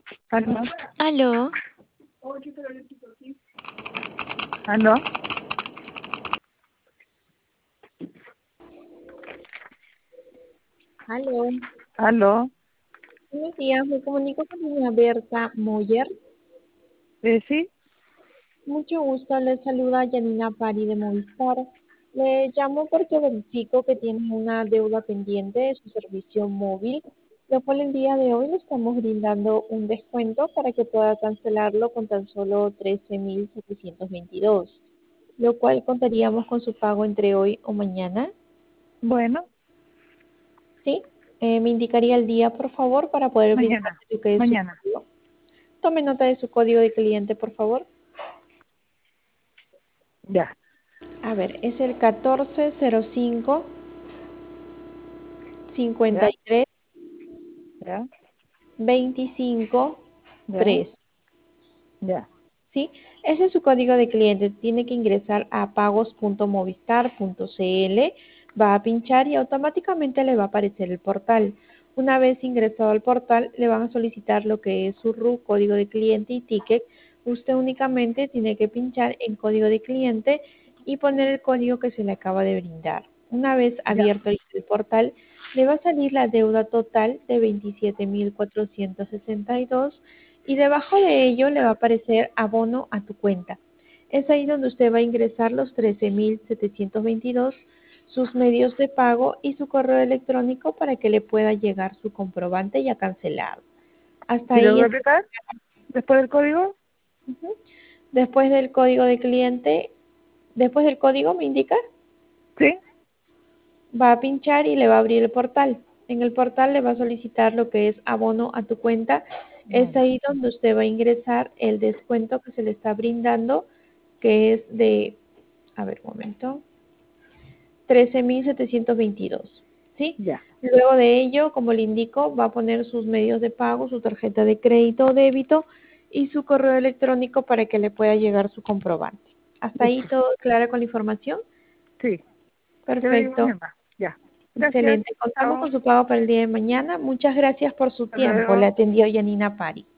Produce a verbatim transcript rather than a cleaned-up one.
Aló, Aló, aló, Aló, aló, buenos días, me comunico con doña Berta Moyer. eh, sí, Mucho gusto, le saluda Janina Pari de Movistar. Le llamo porque verifico que tiene una deuda pendiente de su servicio móvil, lo cual el día de hoy le estamos brindando un descuento para que pueda cancelarlo con tan solo trece mil setecientos veintidós, lo cual contaríamos con su pago entre hoy o mañana. bueno, ¿Sí? Eh, me indicaría el día, por favor, para poder brindar mañana, lo que es su mañana, código. Tome nota de su código de cliente, por favor. ya, A ver, es el catorce cero cinco cincuenta ya, y tres ya, veinticinco ya, tres. ya, ¿Sí? Ese es su código de cliente. Tiene que ingresar a pagos punto movistar punto cl, va a pinchar y automáticamente le va a aparecer el portal. Una vez ingresado al portal, le van a solicitar lo que es su R U, código de cliente y ticket. Usted únicamente tiene que pinchar en código de cliente y poner el código que se le acaba de brindar. Una vez ya, abierto el el portal, le va a salir la deuda total de veintisiete mil cuatrocientos sesenta y dos y debajo de ello le va a aparecer abono a tu cuenta. Es ahí donde usted va a ingresar los trece mil setecientos veintidós, sus medios de pago y su correo electrónico para que le pueda llegar su comprobante ya cancelado. Hasta ¿y lo ahí voy a es. aplicar después del código? Ujú. Después del código de cliente, después del código me indica, Sí, va a pinchar y le va a abrir el portal. En el portal le va a solicitar lo que es abono a tu cuenta. Es bueno, ahí donde usted va a ingresar el descuento que se le está brindando, que es de, a ver, un momento, trece mil setecientos veintidós, ¿sí? ya, Luego de ello, como le indico, va a poner sus medios de pago, su tarjeta de crédito o débito y su correo electrónico para que le pueda llegar su comprobante. ¿Hasta ahí listo, todo claro con la información? sí, yo le digo Perfecto. mañana, ya, gracias, Excelente. Contamos chao, con su pago para el día de mañana. Muchas gracias por su hasta tiempo. luego. Le atendió Yanina Pari.